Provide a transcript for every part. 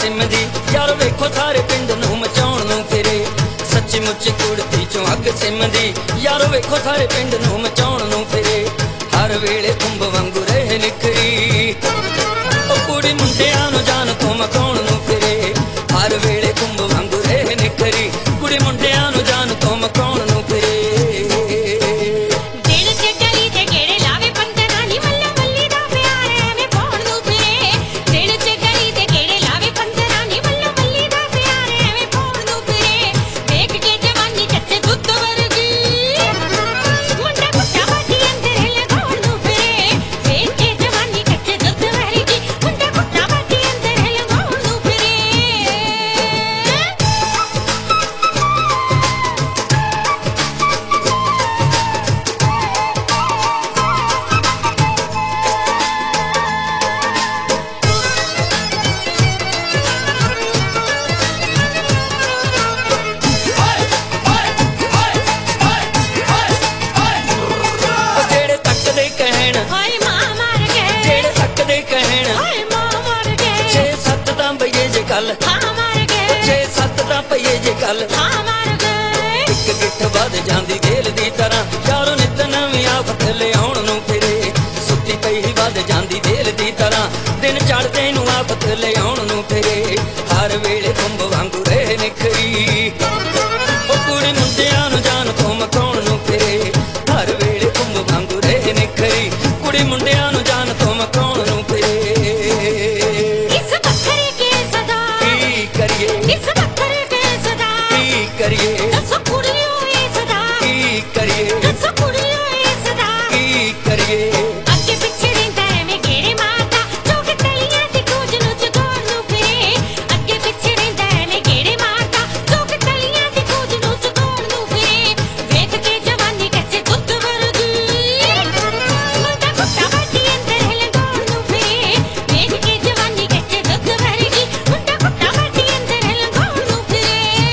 सिमदी यारो वेखो सारे पिंड नूं मचाउण नूं फिरे सच्ची मुच्ची कुड़ती चों अग सिमदी यारो वेखो सारे पिंड नूं मचाउण नूं फिरे हर वेले खुंब वांगू रहे निखरी ओ कुड़ी मुंडियां नूं जान तो मकाउण नूं फिरे हर वेले खुंब वांगू रहे निखरी कुड़ी मुंडियां नूं जान तो मकाउण नूं फिरे एक गिठ वध जांदी दिल दी तरह यारो नित नवीं आफत लियाउण नूं फिरे सुत्ती पई वध जांदी दिल दी तरह दिन चढ़दे नूं आफत लियाउण नूं फिरे हर वेले खुंब वांगू रहे निखरी ओ कुड़ी मुंडियां नूं जान तो मकाउण नूं फिरे हर वेले खुंब वांगू रहे निखरी कुड़ी मुंडियां नूं जान तो मकाउण नूं फिरे इस बखरे के सदा की करिए इस बखरे के सदा की करिए दसो कुड़ियों ये सदा की करिए दसो कुड़ियों ये सदा की करिए अगे पीछे रहिंदा एवें घेरे मारदा चौक तलियां दी कूंज नूं जगाउण नूं फिरे अगे पीछे रहिंदा एवें घेरे मारदा चौक तलियां दी कूंज नूं जगाउण नूं फिरे वेख के जवानी कच्चे दुੱਧ वर्गी मुंडा कुत्ता वाटी अंदर लंघाउण नूं फिरे वेख के जवानी कच्चे दुੱਧ वर्गी मुंडा कुत्ता वाटी अंदर लंघाउण नूं फिरे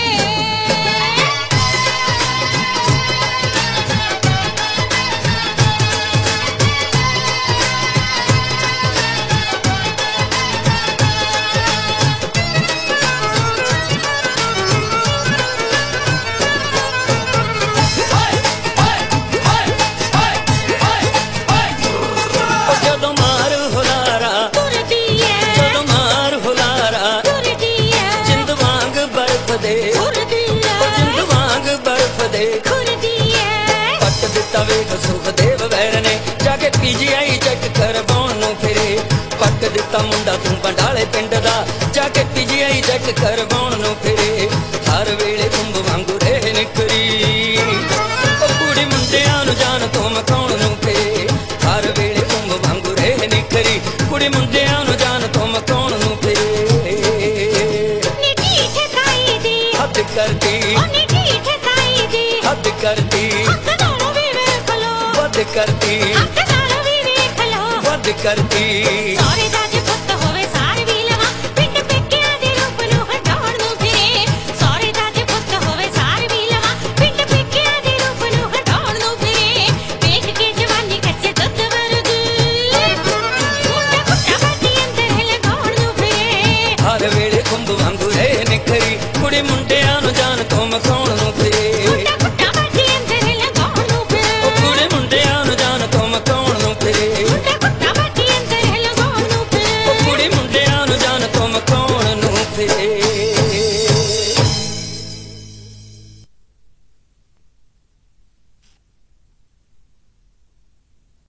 ਜਦੋਂ ਮਾਰ ਹੁਲਾਰਾ ਤੁਰਦੀ ਐ ਜਦੋਂ ਮਾਰ ਹੁਲਾਰਾ ਤੁਰਦੀ ਐ ਜਿੰਦ ਵਾਂਗ ਬਰਫ਼ ਦੇ ਖੁਰਦੀ ਐ ਜਿੰਦ ਵਾਂਗ ਬਰਫ਼ ਦੇ ਖੁਰਦੀ ਐ ਪੱਟ ਦਿੱਤਾ ਵੇਖ ਸੁਖਦੇਵ ਵੈਰ ਨੇ ਜਾ ਕੇ ਪੀਜੀਆਈ ਚੈੱਕ ਕਰਵਾਉਣ ਨੂੰ ਫਿਰੇ ਪੱਟ ਦਿੱਤਾ ਮੁੰਡਾ ਤੂੰ ਬੰਡਾਲੇ ਪਿੰਡ ਦਾ ਜਾ ਕੇ ਪੀਜੀਆਈ ਚੈੱਕ ਕਰਵਾਉਣ ਨੂੰ ਫਿਰੇ ਹਰ ਵੇਲੇ ਖੁੰਬ ਵਾਂਗੂ ਰਹੇ ਨਿਖਰੀ ਉਹ ਕੁੜੀ ਮੁੰਡਿਆਂ ਨੂੰ ਜਾਨ ਤੋਂ ਮਕਾਉਣ ਨੂੰ ਫਿਰੇ ਹਰ ਵੇਲੇ ਖੁੰਬ ਵਾਂਗੂ ਰਹੇ ਨਿਖਰੀ ਕੁੜੀ ਮੁੰਡਿਆਂ ਨੂੰ ਜਾਨ ਤੋਂ ਮਕਾਉਣ ਨੂੰ ਫਿਰੇ ਨੀ ਢੀਠ ਤਾਈ ਦੀ ਹੱਦ ਕਰਦੀ ਓ ਨੀ ਢੀਠ ਤਾਈ ਦੀ ਹੱਦ ਕਰਦੀ ਹੱਥ ਨਾਲੋਂ ਵੀ ਵੇਖ ਲੋ ਵੱਧ ਕਰਦੀ ਹੱਥ ਨਾਲੋਂ ਵੀ ਵੇਖ ਲੋ ਵੱਧ ਕਰਦੀ ਸਾਰੇ ਦਾ ਜੇ ਪੁੱਤ ਹੋਵੇ ਸਾਰ ਵੀ ਲਵਾਂ ਪਿੰਡ ਪੇਕਿਆਂ ਦੇ ਰੂਪ ਨੂੰ ਹਟਾਉਣ ਨੂੰ ਫਿਰੇ ਸਾਰੇ ਦਾ ਜੇ ਪੁੱਤ ਹੋਵੇ ਸਾਰ ਵੀ ਲਵਾਂ ਪਿੰਡ ਪੇਕਿਆਂ ਦੇ ਰੂਪ ਨੂੰ ਹਟਾਉਣ ਨੂੰ ਫਿਰੇ ਵੇਖ ਕੇ ਜਵਾਨੀ ਕੱਚੇ ਦੁੱਧ ਵਰਗੀ ਮੁੰਡਾ ਕੁੱਤਾ ਵਾਟੀ ਅੰਦਰ ਲਗਾਉਣ ਨੂੰ ਫਿਰੇ ਹਰ ਵੇਲੇ ਖੁੰਬ ਵਾਂਗੂ ਰਹੇ ਨਿਖਰੀ ਕੁੜੀ ਮੁੰਡਿਆਂ